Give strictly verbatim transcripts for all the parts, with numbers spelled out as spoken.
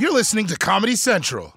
You're listening to Comedy Central.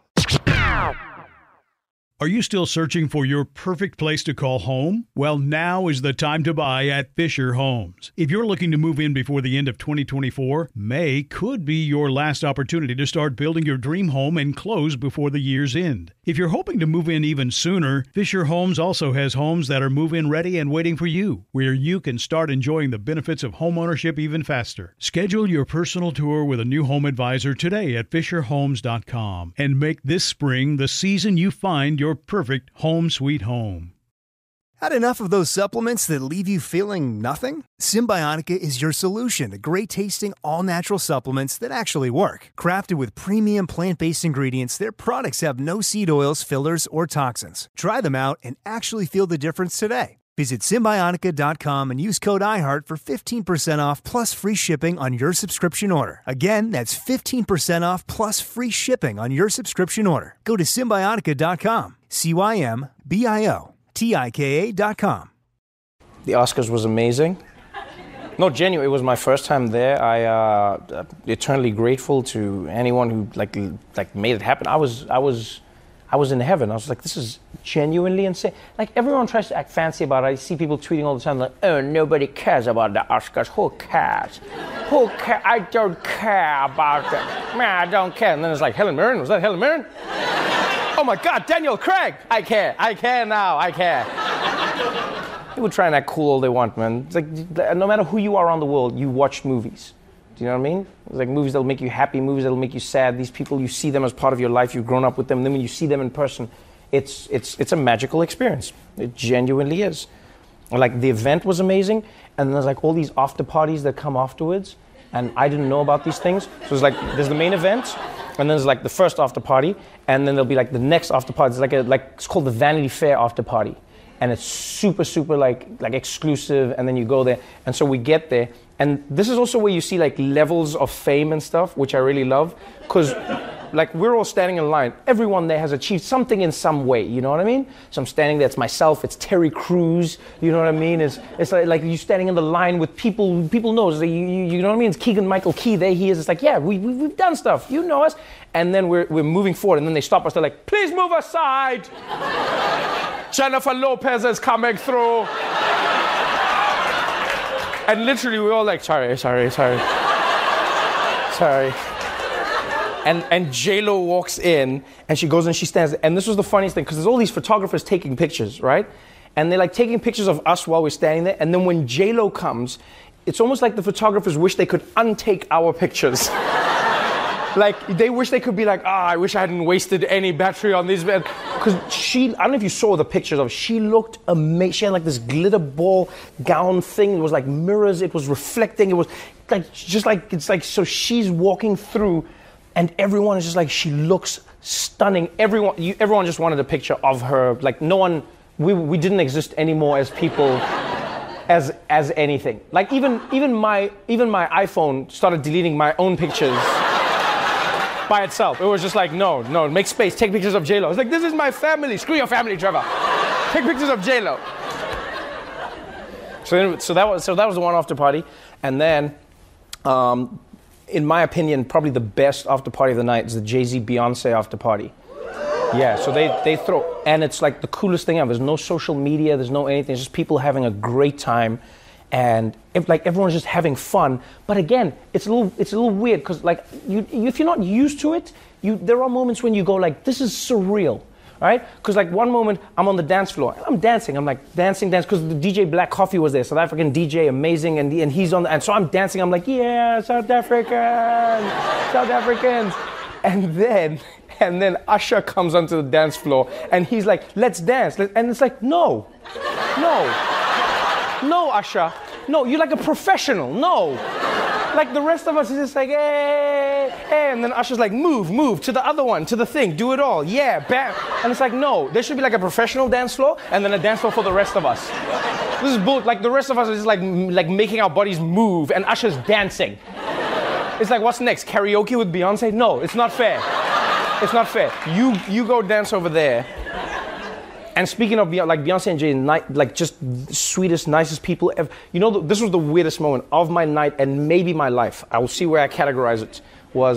Are you still searching for your perfect place to call home? Well, now is the time to buy at Fisher Homes. If you're looking to move in before the end of twenty twenty-four, May could be your last opportunity to start building your dream home and close before the year's end. If you're hoping to move in even sooner, Fisher Homes also has homes that are move-in ready and waiting for you, where you can start enjoying the benefits of homeownership even faster. Schedule your personal tour with a new home advisor today at fisher homes dot com and make this spring the season you find your perfect home sweet home. Had enough of those supplements that leave you feeling nothing? Symbiotica is your solution to great-tasting, all-natural supplements that actually work. Crafted with premium plant-based ingredients, their products have no seed oils, fillers, or toxins. Try them out and actually feel the difference today. Visit Symbiotica dot com and use code iHeart for fifteen percent off plus free shipping on your subscription order. Again, that's fifteen percent off plus free shipping on your subscription order. Go to Symbiotica dot com. C Y M B I O T I K A dot com. The Oscars was amazing. No, genuinely, it was my first time there. I uh, eternally grateful to anyone who like like made it happen. I was I was I was in heaven. I was like, this is genuinely insane. Like, everyone tries to act fancy about it. I see people tweeting all the time like, oh, nobody cares about the Oscars. Who cares? Who cares? I don't care about it. Man, I don't care. And then it's like, Helen Mirren? Was that Helen Mirren? Oh my God, Daniel Craig! I care. I care now. I care. People try and act cool all they want, man. It's like, no matter who you are around the world, you watch movies. Do you know what I mean? It's like movies that'll make you happy, movies that'll make you sad. These people, you see them as part of your life. You've grown up with them. And then when you see them in person, it's it's it's a magical experience. It genuinely is. Like, the event was amazing. And there's like all these after parties that come afterwards. And I didn't know about these things. So it's like, there's the main event. And then there's like the first after party. And then there'll be like the next after party. It's like a, like, it's called the Vanity Fair after party. And it's super, super like like exclusive, and then you go there. And so we get there, and this is also where you see like levels of fame and stuff, which I really love, because like we're all standing in line. Everyone there has achieved something in some way, you know what I mean? So I'm standing there, it's myself, it's Terry Crews, you know what I mean? It's it's like, like you standing in the line with people, people know, so you, you, you know what I mean? It's Keegan-Michael Key, there he is. It's like, yeah, we, we, we've done stuff, you know us. And then we're, we're moving forward, and then they stop us, they're like, please move aside. Jennifer Lopez is coming through. And literally we're all like, sorry, sorry, sorry. Sorry. And and J-Lo walks in, and she goes and she stands. And this was the funniest thing, because there's all these photographers taking pictures, right? And they're like taking pictures of us while we're standing there. And then when J-Lo comes, it's almost like the photographers wish they could untake our pictures. Like, they wish they could be like, ah, oh, I wish I hadn't wasted any battery on these. Because she, I don't know if you saw the pictures of, she looked amazing. She had like this glitter ball gown thing. It was like mirrors. It was reflecting. It was like, just like, it's like, so she's walking through, and everyone is just like, she looks stunning. Everyone, you, everyone just wanted a picture of her. Like, no one, we we didn't exist anymore as people. As as anything. Like, even even my even my iPhone started deleting my own pictures. By itself. It was just like, no, no, make space, take pictures of J-Lo. It's like, this is my family. Screw your family, Trevor. Take pictures of J-Lo. So, then, so that was so that was the one after party. And then, um, in my opinion, probably the best after party of the night is the Jay-Z Beyonce after party. Yeah, so they, they throw, and it's like the coolest thing ever. There's no social media, there's no anything. It's just people having a great time. And if, like, everyone's just having fun, but again, it's a little, it's a little weird because, like, you, you, if you're not used to it, you, there are moments when you go, like, this is surreal, right? Because, like, one moment I'm on the dance floor, and I'm dancing, I'm like dancing, dance, because the D J Black Coffee was there, South African D J, amazing, and and he's on, the, and so I'm dancing, I'm like, yeah, South Africans, South Africans, and then, and then Usher comes onto the dance floor, and he's like, let's dance, and it's like, no, no. No, Usher. No, you're like a professional. No. Like the rest of us is just like, hey, hey. And then Usher's like, move, move to the other one, to the thing, do it all. Yeah, bam. And it's like, no, there should be like a professional dance floor and then a dance floor for the rest of us. This is bull. Like the rest of us is just like, like making our bodies move and Usher's dancing. It's like, what's next? Karaoke with Beyonce? No, it's not fair. It's not fair. You, you go dance over there. And speaking of like Beyonce and Jay, like just sweetest, nicest people ever. You know, this was the weirdest moment of my night and maybe my life. I will see where I categorize it. Was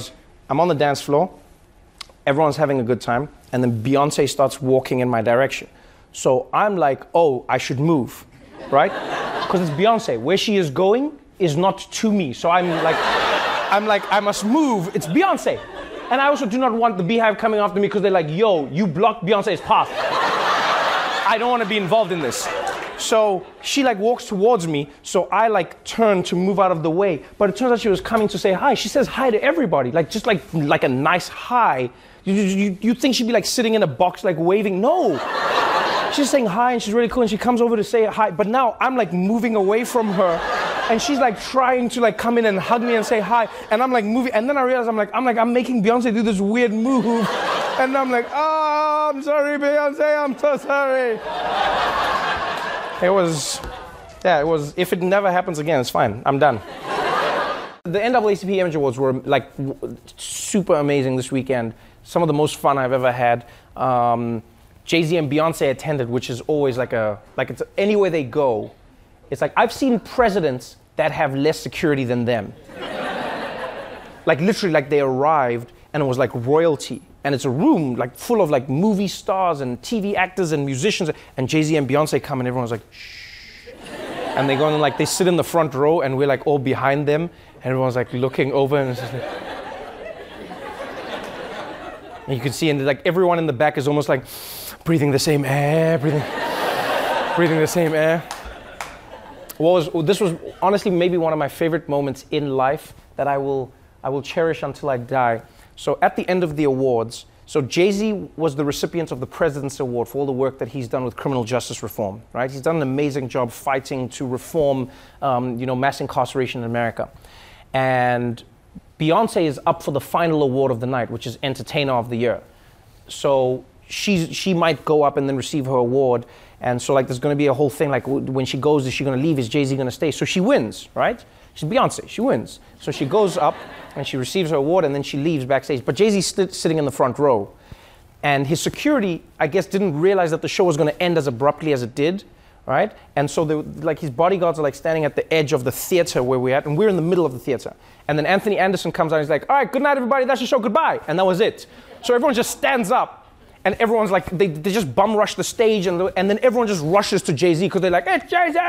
I'm on the dance floor. Everyone's having a good time. And then Beyonce starts walking in my direction. So I'm like, oh, I should move, right? Because it's Beyonce. Where she is going is not to me. So I'm like, I'm like, I must move. It's Beyonce. And I also do not want the Beehive coming after me because they're like, yo, you blocked Beyonce's path. I don't want to be involved in this. So she like walks towards me, so I like turn to move out of the way. But it turns out she was coming to say hi. She says hi to everybody, like just like like a nice hi. You, you, you think she'd be like sitting in a box like waving? No. She's saying hi and she's really cool and she comes over to say hi. But now I'm like moving away from her and she's like trying to like come in and hug me and say hi. And I'm like moving, and then I realize I'm like, I'm like, I'm making Beyonce do this weird move. And I'm like, oh, I'm sorry, Beyonce, I'm so sorry. It was, yeah, it was, if it never happens again, it's fine. I'm done. The N double A C P Image Awards were like w- super amazing this weekend. Some of the most fun I've ever had. Um, Jay-Z and Beyonce attended, which is always like a, like it's anywhere they go. It's like, I've seen presidents that have less security than them. Like literally, like they arrived and it was like royalty. And it's a room like full of like movie stars and T V actors and musicians. And Jay-Z and Beyonce come and everyone's like, shh. And they go and like, they sit in the front row and we're like all behind them. And everyone's like looking over and it's just like, and you can see, and like everyone in the back is almost like breathing the same air, breathing, breathing the same air. What was, this was honestly maybe one of my favorite moments in life that I will, I will cherish until I die. So at the end of the awards, so Jay-Z was the recipient of the President's Award for all the work that he's done with criminal justice reform, right? He's done an amazing job fighting to reform, um, you know, mass incarceration in America. And Beyonce is up for the final award of the night, which is Entertainer of the Year. So she's, she might go up and then receive her award. And so like there's gonna be a whole thing, like when she goes, is she gonna leave? Is Jay-Z gonna stay? So she wins, right? She's Beyonce, she wins. So she goes up and she receives her award and then she leaves backstage. But Jay-Z's st- sitting in the front row. And his security, I guess, didn't realize that the show was gonna end as abruptly as it did, right? And so they, like his bodyguards are like standing at the edge of the theater where we're at, and we're in the middle of the theater. And then Anthony Anderson comes out and he's like, all right, good night everybody, that's the show, goodbye. And that was it. So everyone just stands up. And everyone's like, they, they just bum rush the stage, and, and then everyone just rushes to Jay-Z because they're like, it's Jay-Z!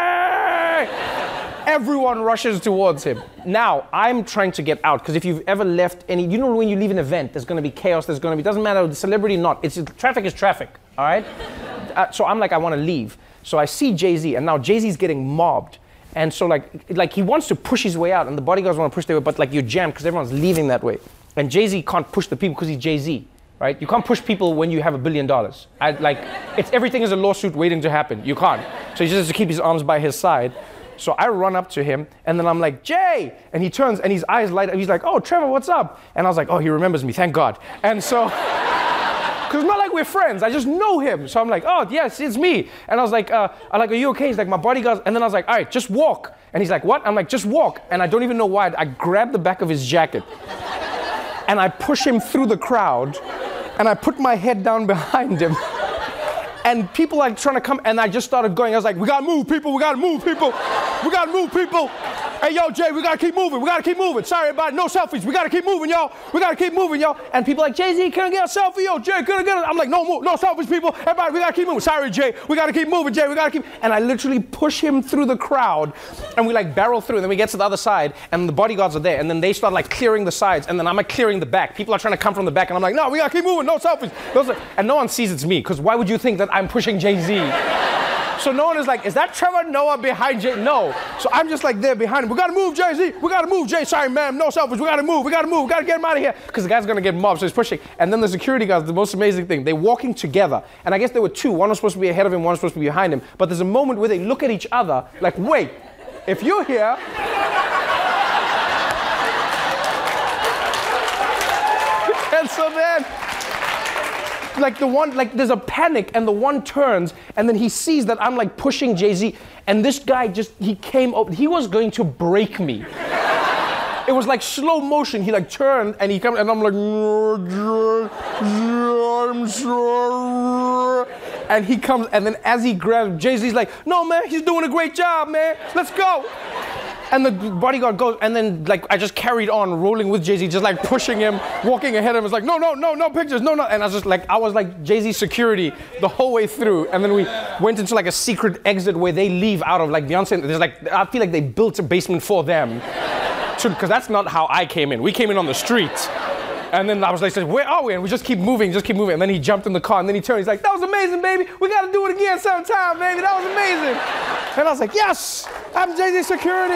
Everyone rushes towards him. Now, I'm trying to get out, because if you've ever left any, you know when you leave an event, there's going to be chaos, there's going to be, doesn't matter, celebrity or not, it's, traffic is traffic, all right? uh, so I'm like, I want to leave. So I see Jay-Z, and now Jay-Z's getting mobbed. And so like, like he wants to push his way out, and the bodyguards want to push their way, but like you're jammed because everyone's leaving that way. And Jay-Z can't push the people because he's Jay-Z. Right? You can't push people when you have a billion dollars. I, like, it's everything is a lawsuit waiting to happen. You can't. So he just has to keep his arms by his side. So I run up to him, and then I'm like, Jay! And he turns, and his eyes light up. He's like, oh, Trevor, what's up? And I was like, oh, he remembers me, thank God. And so, because it's not like we're friends. I just know him. So I'm like, oh, yes, it's me. And I was like, uh, I'm like, are you okay? He's like, my bodyguards. And then I was like, all right, just walk. And he's like, what? I'm like, just walk. And I don't even know why. I grabbed the back of his jacket, and I push him through the crowd. And I put my head down behind him. And people are trying to come, and I just started going. I was like, we gotta move, people, we gotta move, people. We gotta move, people. Hey, yo, Jay, we gotta keep moving, we gotta keep moving. Sorry, everybody, no selfies, we gotta keep moving, y'all. We gotta keep moving, y'all. And people are like, Jay-Z, can I get a selfie? Yo, Jay, can I get it? I'm like, no, move, no selfies, people. Everybody, we gotta keep moving. Sorry, Jay, we gotta keep moving, Jay, we gotta keep. And I literally push him through the crowd, and we like barrel through, and then we get to the other side, and the bodyguards are there, and then they start like clearing the sides, and then I'm like clearing the back. People are trying to come from the back, and I'm like, no, we gotta keep moving, no selfies. Those are, and no one sees it's me, because why would you think that I'm pushing Jay-Z? So no one is like, is that Trevor Noah behind Jay? No. So I'm just like there behind him. We gotta move, Jay-Z. We gotta move, Jay. Sorry, ma'am. No selfies. We gotta move. We gotta move. We gotta get him out of here. Because the guy's gonna get mobbed, so he's pushing. And then the security guys, the most amazing thing, they're walking together. And I guess there were two. One was supposed to be ahead of him, one was supposed to be behind him. But there's a moment where they look at each other like, wait, if you're here, and so then, like the one, like there's a panic, and the one turns, and then he sees that I'm like pushing Jay-Z, and this guy just, he came up, he was going to break me. It was like slow motion. He like turned, and he comes, and I'm like, I'm sorry. And he comes, and then as he grabs, Jay-Z's like, no, man, he's doing a great job, man. Let's go. And the bodyguard goes, and then like I just carried on rolling with Jay-Z, just like pushing him, walking ahead of him. It's like, no, no, no, no pictures, no, no. And I was just like, I was like Jay-Z security the whole way through. And then we went into like a secret exit where they leave out of like Beyonce. There's like, I feel like they built a basement for them. Because that's not how I came in. We came in on the street. And then I was like, where are we? And we just keep moving, just keep moving. And then he jumped in the car, and then he turned. He's like, that was amazing, baby. We got to do it again sometime, baby. That was amazing. And I was like, yes, I'm Jay-Z security.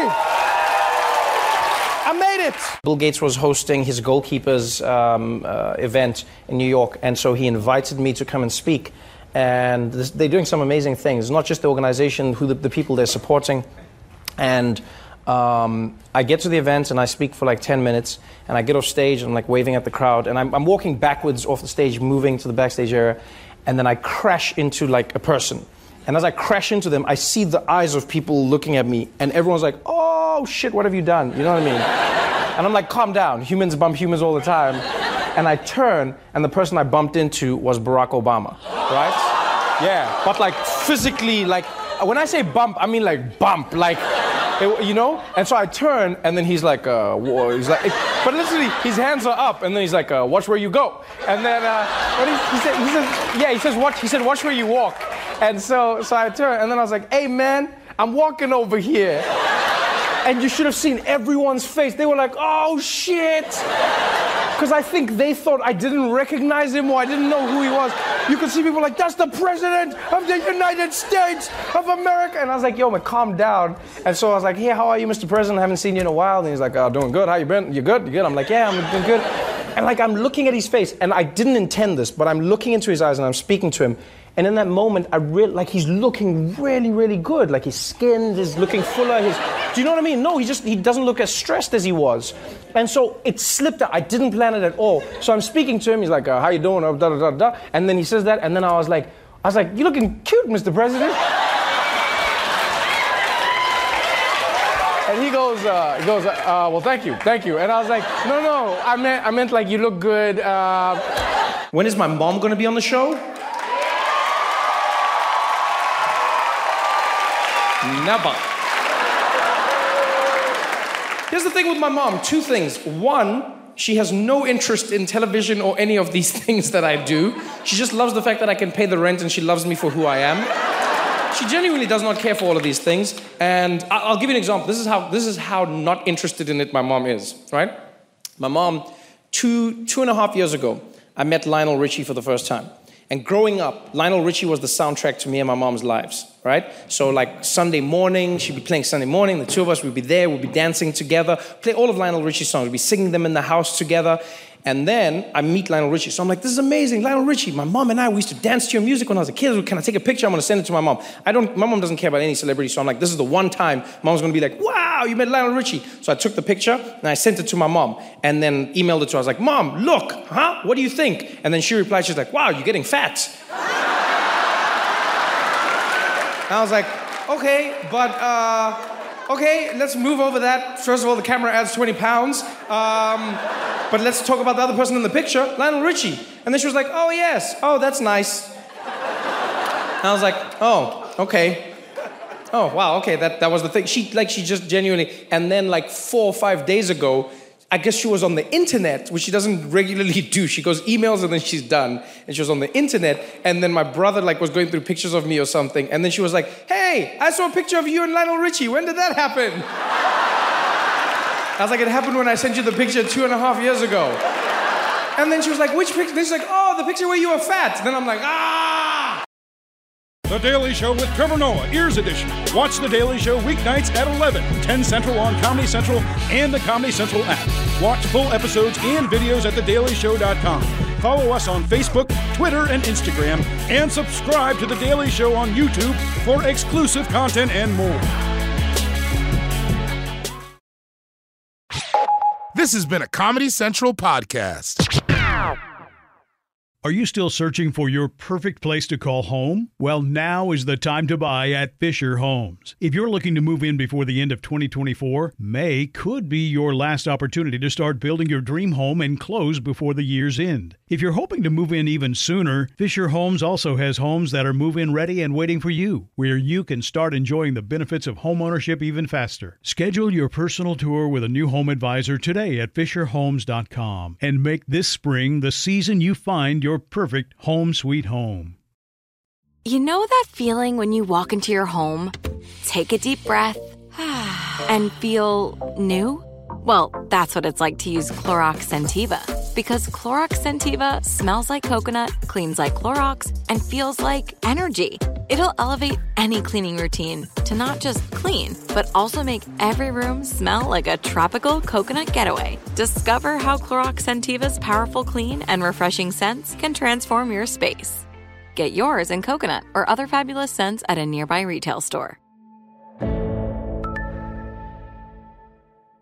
I made it. Bill Gates was hosting his goalkeepers um, uh, event in New York, and so he invited me to come and speak. And this, they're doing some amazing things. Not just the organization, who the, the people they're supporting. And Um, I get to the event and I speak for like ten minutes, and I get off stage and I'm like waving at the crowd, and I'm, I'm walking backwards off the stage, moving to the backstage area, and then I crash into like a person. And as I crash into them, I see the eyes of people looking at me, and everyone's like, oh shit, what have you done? You know what I mean? And I'm like, calm down, humans bump humans all the time. And I turn, and the person I bumped into was Barack Obama, right? Yeah, but like physically, like, when I say bump, I mean like bump, like, it, you know? And so I turn, and then he's like, uh, whoa, he's like, but literally, his hands are up, and then he's like, uh, watch where you go. And then, uh, what he, he, said, he says, yeah, he says, watch, he said, watch where you walk. And so, so I turn, and then I was like, hey man, I'm walking over here. And you should have seen everyone's face. They were like, oh shit. Because I think they thought I didn't recognize him or I didn't know who he was. You could see people like, that's the president of the United States of America. And I was like, yo, man, calm down. And so I was like, hey, how are you, Mister President? I haven't seen you in a while. And he's like, oh, doing good. How you been? You good? You good? I'm like, yeah, I'm doing good. And like, I'm looking at his face, and I didn't intend this, but I'm looking into his eyes and I'm speaking to him. And in that moment, I really, like, he's looking really, really good. Like, his skin is looking fuller. His, do you know what I mean? No, he just, he doesn't look as stressed as he was. And so it slipped out. I didn't plan it at all. So I'm speaking to him. He's like, uh, how you doing? Da, da, da, da. And then he says that. And then I was like, I was like, you're looking cute, Mister President. And he goes, uh, he goes, uh, well, thank you, thank you. And I was like, no, no, I meant, I meant like, you look good. Uh... When is my mom going to be on the show? Never. Here's the thing with my mom, two things. One, she has no interest in television or any of these things that I do. She just loves the fact that I can pay the rent, and she loves me for who I am. She genuinely does not care for all of these things. And I'll give you an example. This is how, this is how not interested in it my mom is, right? My mom, two, two and a half years ago, I met Lionel Richie for the first time. And growing up, Lionel Richie was the soundtrack to me and my mom's lives, right? So like Sunday morning, she'd be playing Sunday morning, the two of us would be there, we'd be dancing together, play all of Lionel Richie's songs, we'd be singing them in the house together. And then I meet Lionel Richie, so I'm like, this is amazing, Lionel Richie. My mom and I, we used to dance to your music when I was a kid. Can I take a picture? I'm gonna send it to my mom. I don't, my mom doesn't care about any celebrity, so I'm like, this is the one time mom's gonna be like, wow, you met Lionel Richie. So I took the picture and I sent it to my mom and then emailed it to her. I was like, Mom, look, huh? What do you think? And then she replied, she's like, wow, you're getting fat. And I was like, okay, but, uh, okay, let's move over that. First of all, the camera adds twenty pounds. Um, but let's talk about the other person in the picture, Lionel Richie. And then she was like, oh, yes. Oh, that's nice. And I was like, oh, okay. Oh, wow, okay, that, that was the thing. She, like, she just genuinely, and then like four or five days ago, I guess she was on the internet, which she doesn't regularly do. She goes emails and then she's done. And she was on the internet, and then my brother like was going through pictures of me or something, and then she was like, hey, I saw a picture of you and Lionel Richie. When did that happen? I was like, it happened when I sent you the picture two and a half years ago. And then she was like, which picture? Then she's like, oh, the picture where you were fat. And then I'm like, ah! The Daily Show with Trevor Noah, Ears Edition. Watch The Daily Show weeknights at eleven, ten Central on Comedy Central and the Comedy Central app. Watch full episodes and videos at the daily show dot com. Follow us on Facebook, Twitter, and Instagram, and subscribe to The Daily Show on YouTube for exclusive content and more. This has been a Comedy Central podcast. Are you still searching for your perfect place to call home? Well, now is the time to buy at Fisher Homes. If you're looking to move in before the end of twenty twenty-four, May could be your last opportunity to start building your dream home and close before the year's end. If you're hoping to move in even sooner, Fisher Homes also has homes that are move-in ready and waiting for you, where you can start enjoying the benefits of homeownership even faster. Schedule your personal tour with a new home advisor today at fisher homes dot com and make this spring the season you find your perfect home sweet home. You know that feeling when you walk into your home, take a deep breath, and feel new? Well, that's what it's like to use Clorox Scentiva. Because Clorox Scentiva smells like coconut, cleans like Clorox, and feels like energy. It'll elevate any cleaning routine to not just clean, but also make every room smell like a tropical coconut getaway. Discover how Clorox Scentiva's powerful clean and refreshing scents can transform your space. Get yours in coconut or other fabulous scents at a nearby retail store.